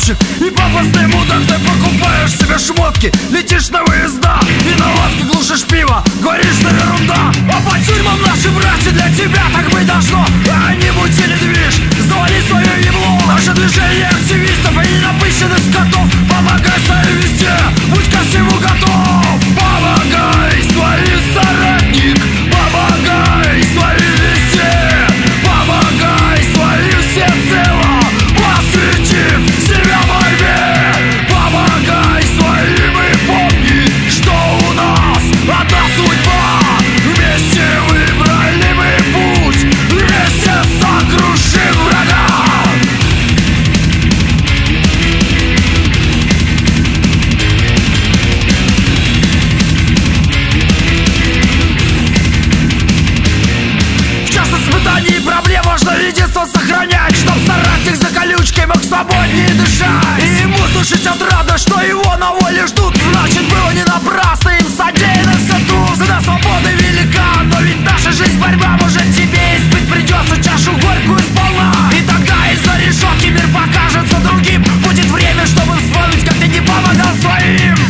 тусовщик, и по пустым удам ты покупаешь себе шмотки. Летишь на выезда и на лодке глушишь пиво, говоришь, что ерунда. А по тюрьмам наши братья, для тебя так быть должно. А не мутили движ, завали свое ебло. Наше движение активистов и ненапыщенных скотов. Помогай своим везде, будь ко всему готов. Помогай своим соратник, помогай своим везде, помогай своим всецело, посвятив себя борьбе. Помогай своим и помни, что у нас одна судьба. Вместе выбрали мы путь, вместе сокрушим врага. В час испытаний и проблем важно единство сохранять, чтоб соратник за колючкой мог свободнее дышать. И ему слышать отрадно, что его на воле ждут. Значит, было не напрасно им содеяно все тут. Цена свободы велика, но ведь наша жизнь борьба. Может, тебе испыть придется чашу горькую сполна. И тогда из-за решетки мир покажется другим. Будет время, чтобы вспомнить, как ты не помогал своим.